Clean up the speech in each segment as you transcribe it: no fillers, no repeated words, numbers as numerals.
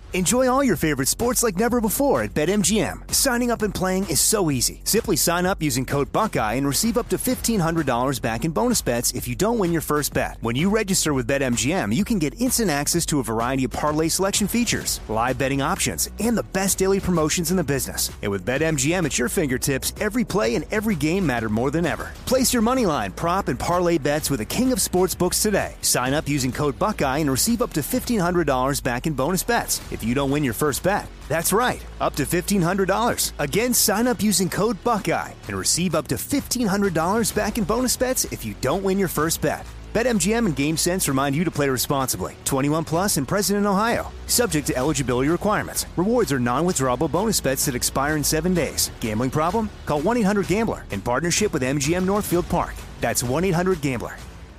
Enjoy all your favorite sports like never before at BetMGM. Signing up and playing is so easy. Simply sign up using code Buckeye and receive up to $1,500 back in bonus bets if you don't win your first bet. When you register with BetMGM, you can get instant access to a variety of parlay selection features, live betting options, and the best daily promotions in the business. And with BetMGM at your fingertips, every play and every game matter more than ever. Place your moneyline, prop, and parlay bets with the king of sportsbooks today. Sign up using code Buckeye and receive up to $1,500 back in bonus bets if you don't win your first bet. That's right, up to $1,500. Again, sign up using code Buckeye and receive up to $1,500 back in bonus bets if you don't win your first bet. BetMGM and GameSense remind you to play responsibly. 21 plus and present in Ohio. Subject to eligibility requirements. Rewards are non-withdrawable bonus bets that expire in 7 days. Gambling problem? Call 1-800-GAMBLER in partnership with MGM Northfield Park. That's 1-800-GAMBLER.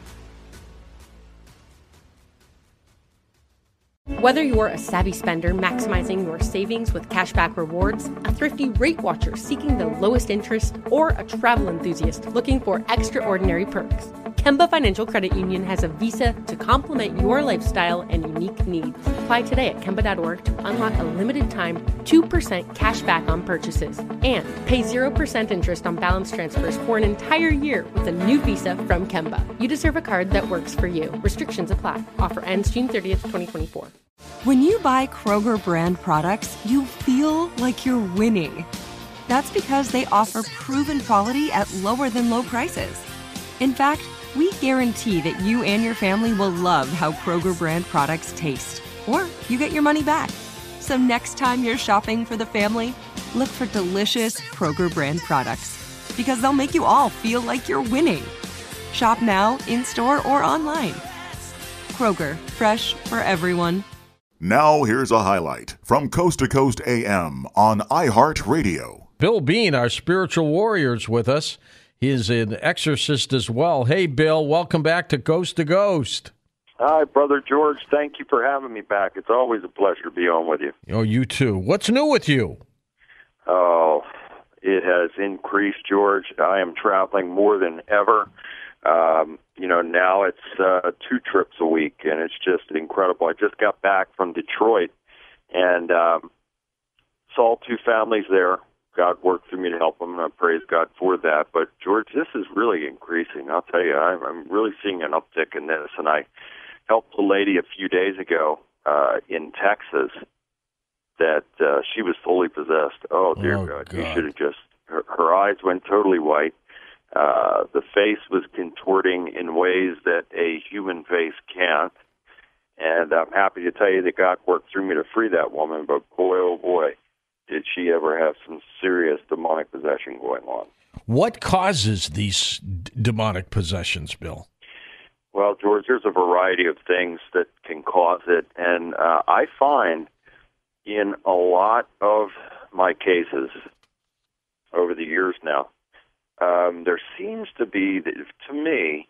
Whether you're a savvy spender maximizing your savings with cashback rewards, a thrifty rate watcher seeking the lowest interest, or a travel enthusiast looking for extraordinary perks, Kemba Financial Credit Union has a visa to complement your lifestyle and unique needs. Apply today at Kemba.org to unlock a limited time 2% cash back on purchases and pay 0% interest on balance transfers for an entire year with a new visa from Kemba. You deserve a card that works for you. Restrictions apply. Offer ends June 30th, 2024. When you buy Kroger brand products, you feel like you're winning. That's because they offer proven quality at lower than low prices. In fact, we guarantee that you and your family will love how Kroger brand products taste, or you get your money back. So next time you're shopping for the family, look for delicious Kroger brand products, because they'll make you all feel like you're winning. Shop now, in-store, or online. Kroger, fresh for everyone. Now here's a highlight from Coast to Coast AM on iHeartRadio. Bill Bean, our spiritual warrior, is with us. He is an exorcist as well. Hey, Bill, welcome back to Coast to Ghost. Hi, Brother George. Thank you for having me back. It's always a pleasure to be on with you. Oh, you too. What's new with you? Oh, it has increased, George. I am traveling more than ever. Now it's 2 trips a week, and it's just incredible. I just got back from Detroit and saw 2 families there. God worked through me to help them, and I praise God for that. But, George, this is really increasing. I'll tell you, I'm really seeing an uptick in this. And I helped a lady a few days ago in Texas that she was fully possessed. Oh, dear God. You should have just – her eyes went totally white. The face was contorting in ways that a human face can't. And I'm happy to tell you that God worked through me to free that woman. But, boy, oh, boy, did she ever have some serious demonic possession going on. What causes these demonic possessions, Bill? Well, George, there's a variety of things that can cause it. And I find in a lot of my cases over the years now, there seems to be, to me,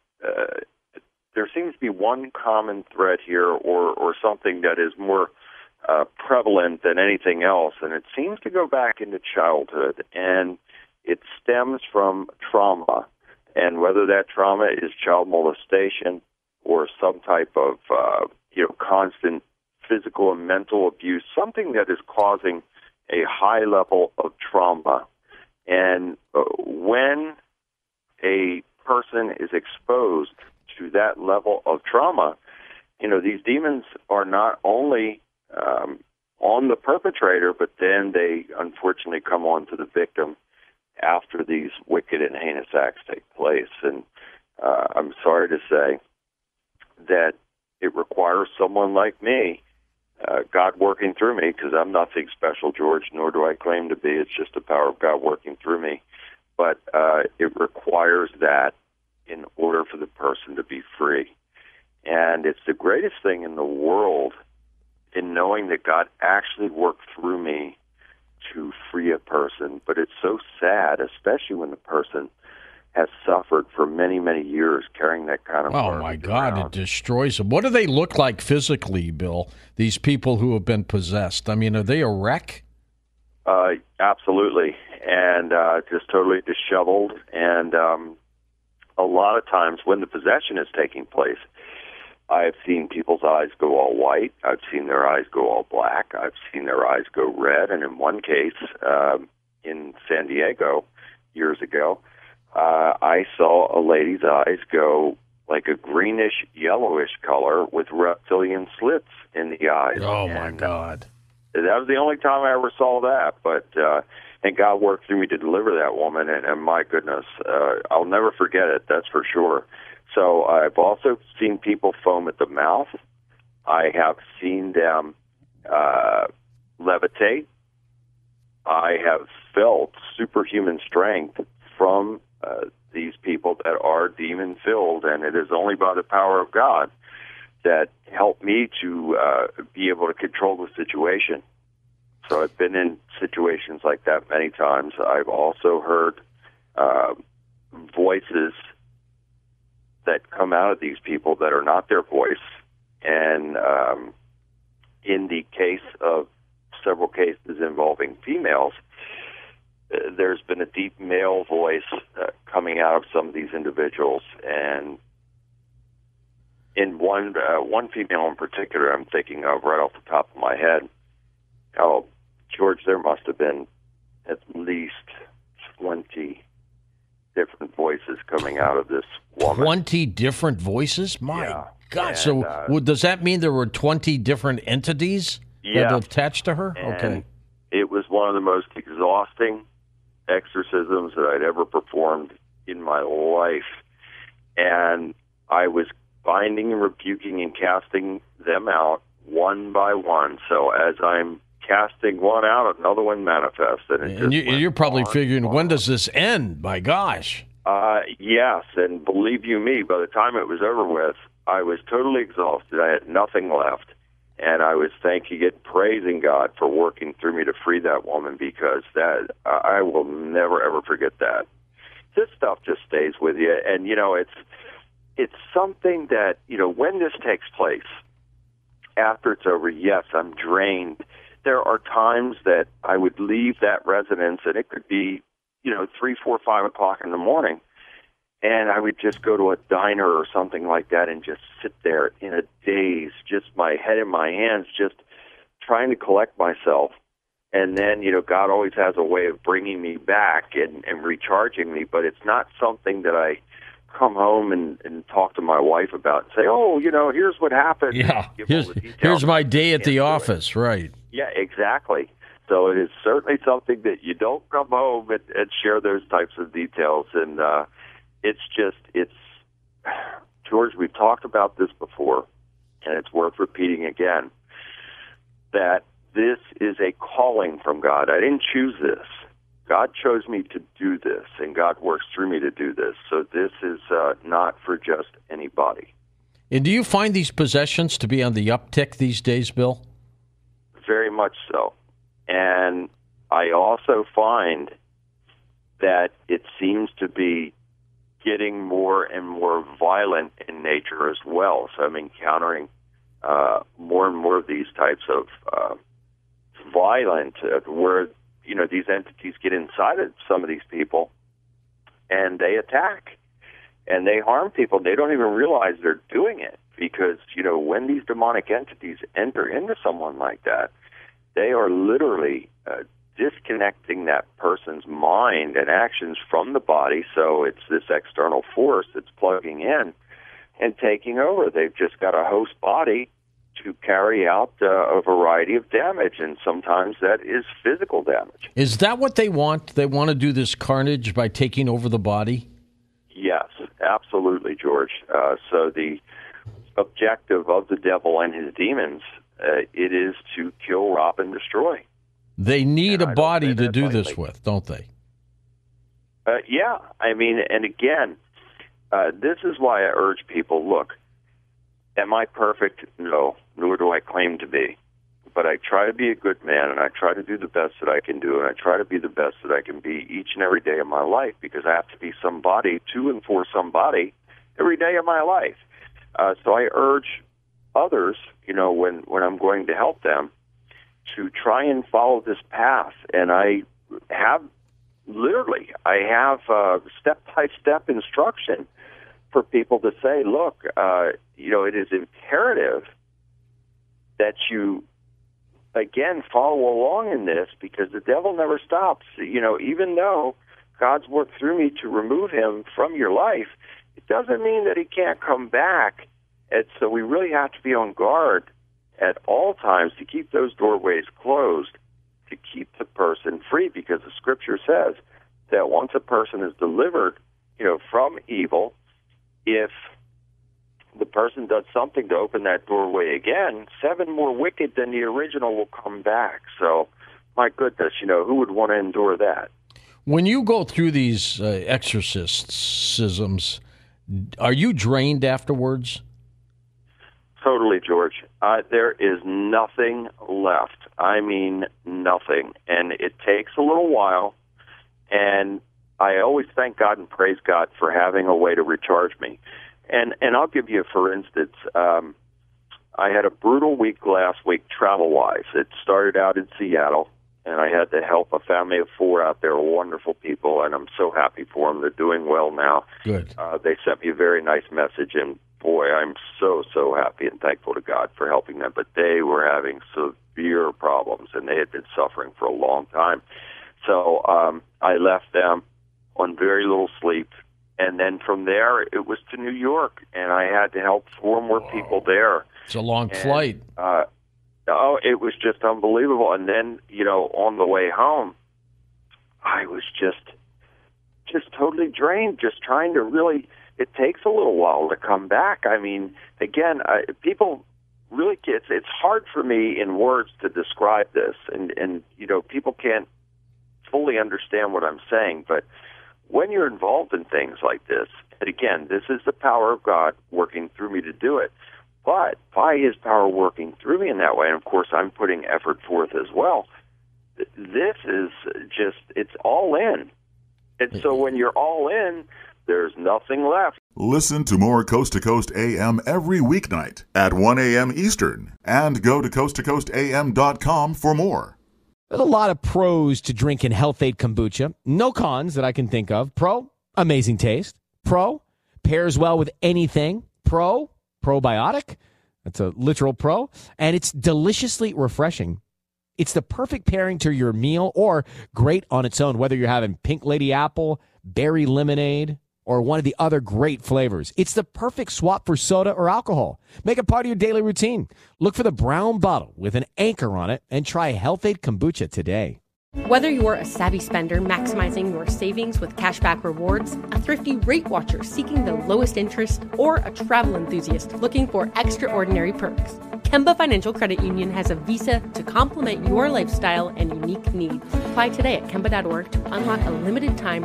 there seems to be one common thread here or something that is more prevalent than anything else, and it seems to go back into childhood, and it stems from trauma, and whether that trauma is child molestation or some type of constant physical and mental abuse, something that is causing a high level of trauma. And when a person is exposed to that level of trauma, these demons are not only on the perpetrator, but then they unfortunately come on to the victim after these wicked and heinous acts take place. And I'm sorry to say that it requires someone like me, God working through me, because I'm nothing special, George, nor do I claim to be. It's just the power of God working through me. But it requires that in order for the person to be free. And it's the greatest thing in the world in knowing that God actually worked through me to free a person. But it's so sad, especially when the person has suffered for many, many years carrying that kind of Oh, my God, around. It destroys them. What do they look like physically, Bill, these people who have been possessed? I mean, are they a wreck? Absolutely, and just totally disheveled. And a lot of times when the possession is taking place, I've seen people's eyes go all white. I've seen their eyes go all black. I've seen their eyes go red. And in one case, in San Diego years ago, I saw a lady's eyes go like a greenish, yellowish color with reptilian slits in the eyes. Oh, my God. That was the only time I ever saw that. But and God worked through me to deliver that woman. And my goodness, I'll never forget it, that's for sure. So I've also seen people foam at the mouth. I have seen them levitate. I have felt superhuman strength from these people that are demon-filled, and it is only by the power of God that helped me to be able to control the situation. So I've been in situations like that many times. I've also heard voices that come out of these people that are not their voice. And in the case of several cases involving females, there's been a deep male voice coming out of some of these individuals. And in one female in particular I'm thinking of right off the top of my head, oh, George, there must have been at least 20 different voices coming out of this woman. 20 different voices? My God. And, so does that mean there were 20 different entities that attached to her? And okay. It was one of the most exhausting exorcisms that I'd ever performed in my life. And I was binding and rebuking and casting them out one by one. So as I'm casting one out, another one manifests. And you're probably figuring, when does this end? My gosh. Yes, and believe you me, by the time it was over with, I was totally exhausted. I had nothing left. And I was thanking and praising God for working through me to free that woman, because that I will never, ever forget that. This stuff just stays with you. And, you know, it's something that, you know, when this takes place, after it's over, yes, I'm drained. There are times that I would leave that residence, and it could be, you know, 3, 4, 5 o'clock in the morning, and I would just go to a diner or something like that and just sit there in a daze, just my head in my hands, just trying to collect myself. And then, you know, God always has a way of bringing me back and recharging me, but it's not something that I come home and talk to my wife about and say, oh, you know, here's what happened. Yeah, here's my day at the office, right. Yeah, exactly. So it is certainly something that you don't come home and share those types of details. And it's George, we've talked about this before, and it's worth repeating again, that this is a calling from God. I didn't choose this. God chose me to do this, and God works through me to do this. So this is not for just anybody. And do you find these possessions to be on the uptick these days, Bill? Very much so. And I also find that it seems to be getting more and more violent in nature as well. So I'm encountering more and more of these types of violent, where, you know, these entities get inside of some of these people and they attack and they harm people. They don't even realize they're doing it, because, you know, when these demonic entities enter into someone like that, they are literally disconnecting that person's mind and actions from the body. So it's this external force that's plugging in and taking over. They've just got a host body to carry out a variety of damage, and sometimes that is physical damage. Is that what they want? They want to do this carnage by taking over the body? Yes, absolutely, George. So the objective of the devil and his demons, it is to kill, rob, and destroy. They need a body to do this with, don't they? Yeah. I mean, and again, this is why I urge people, look, am I perfect? No, nor do I claim to be. But I try to be a good man, and I try to do the best that I can do, and I try to be the best that I can be each and every day of my life, because I have to be somebody to and for somebody every day of my life. So I urge others, you know, when I'm going to help them, to try and follow this path. And I have step-by-step instruction for people to say, look, it is imperative that you, again, follow along in this, because the devil never stops. Even though God's worked through me to remove him from your life, it doesn't mean that he can't come back. And so we really have to be on guard at all times to keep those doorways closed, to keep the person free, because the Scripture says that once a person is delivered, from evil, if the person does something to open that doorway again, 7 more wicked than the original will come back. So, my goodness, who would want to endure that? When you go through these exorcisms, are you drained afterwards? Totally, George. There is nothing left. I mean, nothing. And it takes a little while, and I always thank God and praise God for having a way to recharge me. And I'll give you, for instance, I had a brutal week last week travel-wise. It started out in Seattle, and I had to help a family of 4 out there, wonderful people, and I'm so happy for them. They're doing well now. Good. They sent me a very nice message, and boy, I'm so, so happy and thankful to God for helping them. But they were having severe problems, and they had been suffering for a long time. So I left them on very little sleep. And then from there, it was to New York, and I had to help 4 more people there. It's a long flight. It was just unbelievable. And then, on the way home, I was just totally drained, just trying to really, it takes a little while to come back. I mean, again, people really, it's hard for me in words to describe this, and people can't fully understand what I'm saying, but when you're involved in things like this, and again, this is the power of God working through me to do it, but by his power working through me in that way, and of course I'm putting effort forth as well, this is just, it's all in. And so when you're all in, there's nothing left. Listen to more Coast to Coast AM every weeknight at 1 a.m. Eastern, and go to coasttocoastam.com for more. There's a lot of pros to drinking Health-Ade kombucha. No cons that I can think of. Pro, amazing taste. Pro, pairs well with anything. Pro, probiotic. That's a literal pro. And it's deliciously refreshing. It's the perfect pairing to your meal, or great on its own, whether you're having Pink Lady Apple, berry lemonade, or one of the other great flavors. It's the perfect swap for soda or alcohol. Make it part of your daily routine. Look for the brown bottle with an anchor on it and try Health-Ade kombucha today. Whether you're a savvy spender maximizing your savings with cashback rewards, a thrifty rate watcher seeking the lowest interest, or a travel enthusiast looking for extraordinary perks, Kemba Financial Credit Union has a visa to complement your lifestyle and unique needs. Apply today at Kemba.org to unlock a limited-time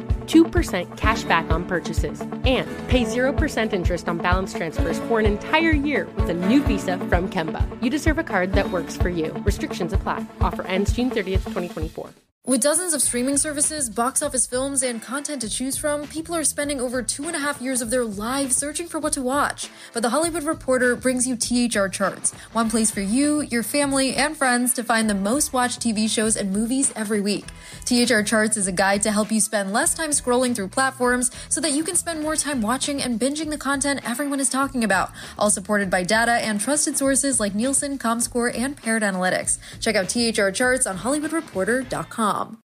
2% cash back on purchases and pay 0% interest on balance transfers for an entire year with a new visa from Kemba. You deserve a card that works for you. Restrictions apply. Offer ends June 30th, 2024. With dozens of streaming services, box office films, and content to choose from, people are spending over 2.5 years of their lives searching for what to watch. But The Hollywood Reporter brings you THR Charts, one place for you, your family, and friends to find the most watched TV shows and movies every week. THR Charts is a guide to help you spend less time scrolling through platforms so that you can spend more time watching and binging the content everyone is talking about, all supported by data and trusted sources like Nielsen, Comscore, and Paired Analytics. Check out THR Charts on HollywoodReporter.com.